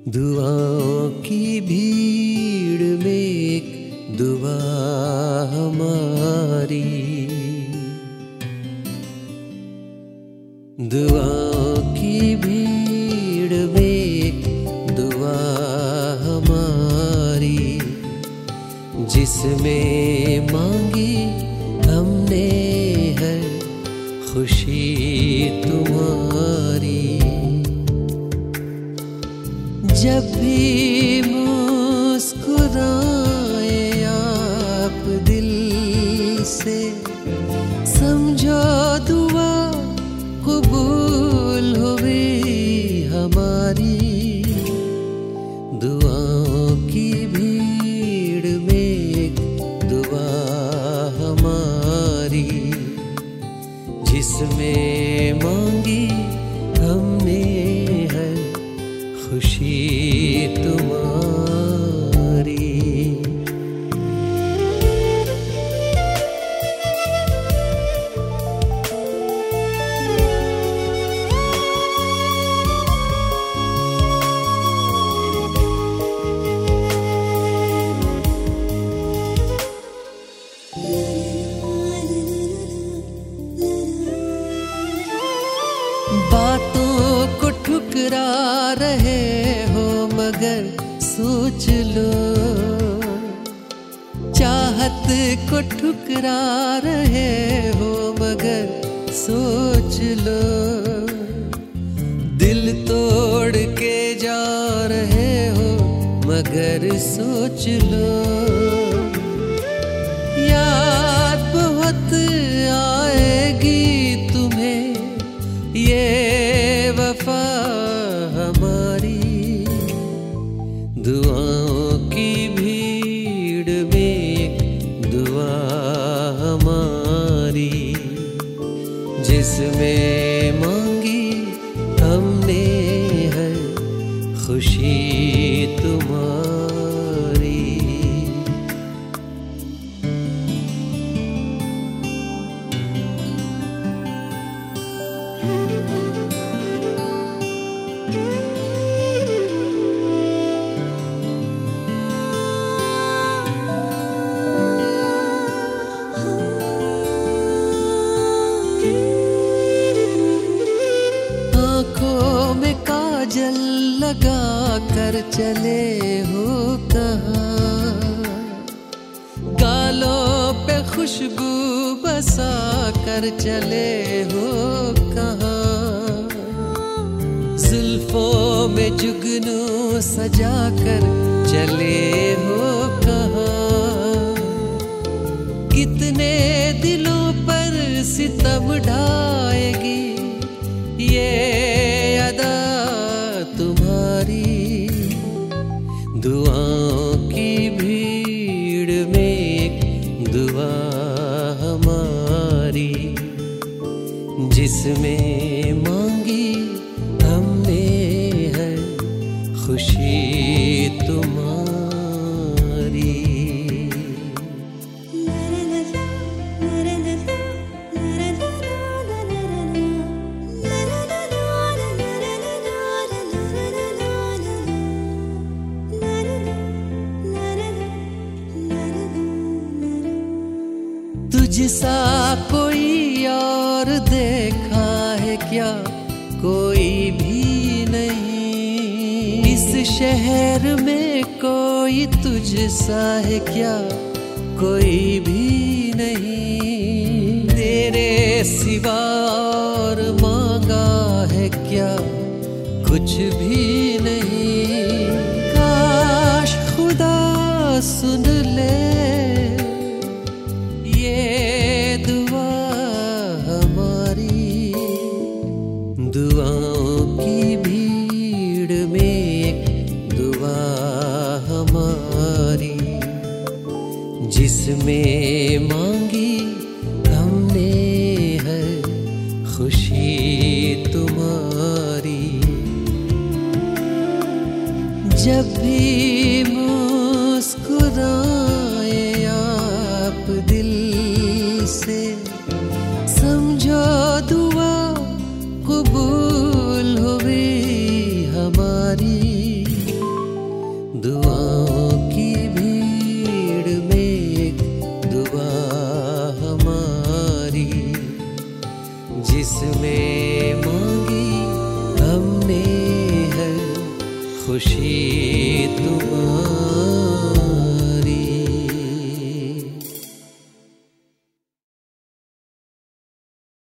दुआओं की भीड़ में एक दुआ हमारी, दुआओं की भीड़ में एक दुआ हमारी, जिसमें मांगी हमने है खुशी तुम्हारी। जब भी मुस्कुराए आप दिल से, समझो दुआ कबूल हुई हमारी। दुआओं की भीड़ में एक दुआ हमारी, जिसमें मांगी हमने है खुशी तुम्हारी। बातों को ठुकरा रहे हो मगर सोच लो, चाहत को ठुकरा रहे हो मगर सोच लो। दिल तोड़ के जा रहे हो मगर सोच लो। याद बहुत आएगी तुम्हें ये वफा हमारी। दुआओं की भीड़ में एक दुआ हमारी, जिसमें मांगी हमने है खुशी तुम्हारी। आँखों में काजल लगा कर चले हो कहाँ, गालों पे खुशबू बसा कर चले हो कहाँ। जुल्फों में जुगनू सजा कर चले हो कहाँ। कितने दिलों पर सितम ढाएगी ये अदा तुम्हारी। दुआओं की भीड़ में एक दुआ हमारी, जिसमें मांगी हमने है खुशी तुम्हारी। तुझसा कोई और देखा है क्या? कोई भी नहीं। इस शहर में कोई तुझसा है क्या? कोई भी नहीं। तेरे सिवा और मांगा है क्या? कुछ भी नहीं। काश खुदा सुन ले ये दुआ हमारी। दुआओं की भीड़ में एक दुआ हमारी, जिसमें मांगी हमने है खुशी तुम्हारी। जब भी मुस्कुराए आप दिल से, समझो दुआ कबूल हुई हमारी। दुआओं की भीड़ में एक दुआ हमारी, जिसमें मांगी हमने है खुशी तुम्हारी।